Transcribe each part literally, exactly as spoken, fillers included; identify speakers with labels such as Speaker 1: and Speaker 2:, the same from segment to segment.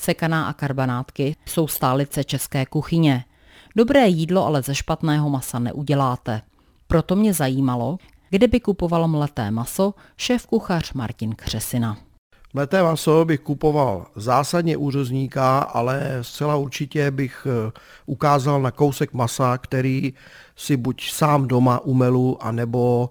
Speaker 1: Sekaná a karbanátky jsou stálice české kuchyně. Dobré jídlo ale ze špatného masa neuděláte. Proto mě zajímalo, kde by kupoval mleté maso šéfkuchař Martin Křesina.
Speaker 2: Mleté maso bych kupoval zásadně u řezníka, ale zcela určitě bych ukázal na kousek masa, který si buď sám doma umelu, anebo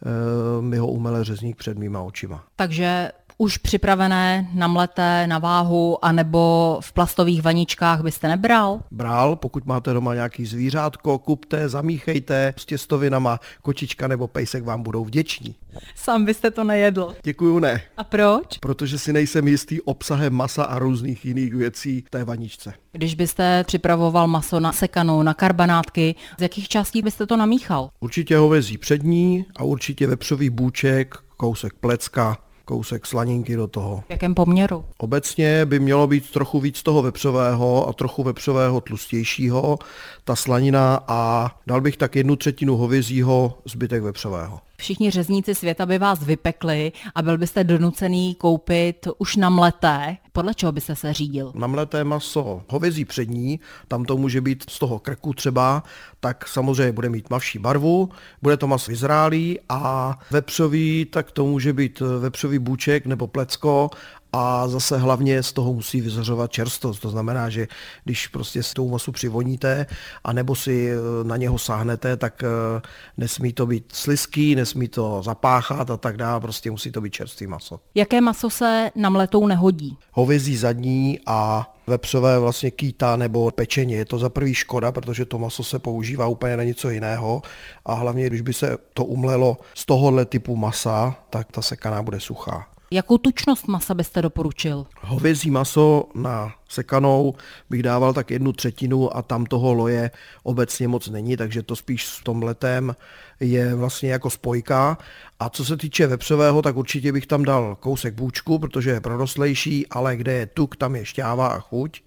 Speaker 2: e, mi ho umele řezník před mýma očima.
Speaker 1: Takže už připravené, namleté na váhu, anebo v plastových vaničkách byste nebral?
Speaker 2: Bral, pokud máte doma nějaký zvířátko, kupte, zamíchejte s těstovinama, kočička nebo pejsek vám budou vděční.
Speaker 1: Sám byste to nejedl.
Speaker 2: Děkuju, ne.
Speaker 1: A proč?
Speaker 2: Protože si nejsem jistý obsahem masa a různých jiných věcí v té vaničce.
Speaker 1: Když byste připravoval maso na sekanou, na karbanátky, z jakých částí byste to namíchal?
Speaker 2: Určitě hovězí přední a určitě vepřový bůček, kousek plecka, kousek slaninky do toho.
Speaker 1: V jakém poměru?
Speaker 2: Obecně by mělo být trochu víc toho vepřového a trochu vepřového tlustějšího, ta slanina, a dal bych tak jednu třetinu hovězího, zbytek vepřového.
Speaker 1: Všichni řezníci světa by vás vypekli a byl byste donucený koupit už namleté. Podle čeho byste se řídil?
Speaker 2: Namleté maso hovězí přední, tam to může být z toho krku třeba, tak samozřejmě bude mít tmavší barvu, bude to maso vyzrálý, a vepřový, tak to může být vepřový bůček nebo plecko, a zase hlavně z toho musí vyzařovat čerstost. To znamená, že když prostě s tou masu přivoníte a nebo si na něho sáhnete, tak nesmí to být slizký, nesmí to zapáchat a tak dále, prostě musí to být čerstvý maso.
Speaker 1: Jaké maso se namletou nehodí?
Speaker 2: Hovězí zadní a vepřové vlastně kýta nebo pečeně. Je to za prvý škoda, protože to maso se používá úplně na něco jiného, a hlavně, když by se to umlelo z tohohle typu masa, tak ta sekaná bude suchá.
Speaker 1: Jakou tučnost masa byste doporučil?
Speaker 2: Hovězí maso na sekanou bych dával tak jednu třetinu a tam toho loje obecně moc není, takže to spíš v tom letem je vlastně jako spojka. A co se týče vepřového, tak určitě bych tam dal kousek bůčku, protože je prorostlejší, ale kde je tuk, tam je šťáva a chuť.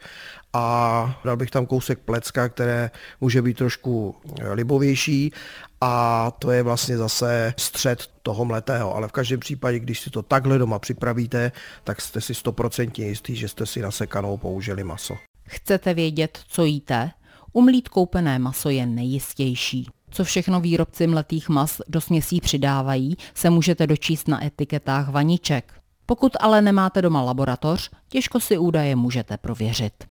Speaker 2: A dal bych tam kousek plecka, které může být trošku libovější, a to je vlastně zase střed toho mletého. Ale v každém případě, když si to takhle doma připravíte, tak jste si stoprocentně jistý, že jste si na sekanou použili maso.
Speaker 1: Chcete vědět, co jíte? Umlít koupené maso je nejistější. Co všechno výrobci mletých mas do směsí přidávají, se můžete dočíst na etiketách vaniček. Pokud ale nemáte doma laboratoř, těžko si údaje můžete prověřit.